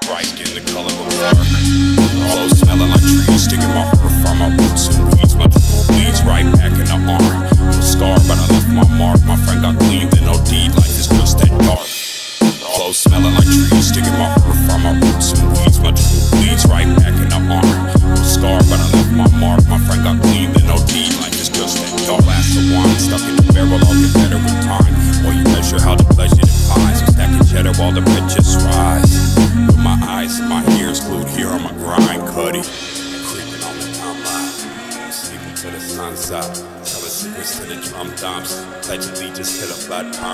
bright skin, the color of bark. Clothes smelling like trees, sticking my heart from my roots and weeds. My bleeds right back in the arm. No scar, but I left my mark. My friend got clean, then no deed. Life is just that dark. Clothes smelling like trees, sticking my heart from my roots and weeds. My bleeds right back in the arm. No scar, but I left my mark. My friend got clean, then no deed. Life is just that dark. Glass of wine stuck in the barrel, I'll get better with time. While you measure how the pleasure defies, I'm stacking cheddar while the red just rise. With my eyes and my ears glued here on my grind, Cuddy. Creeping on the timeline, sleeping till the sun's up. Telling secrets to the drum dumps. Pledge allegiance to the blood pump.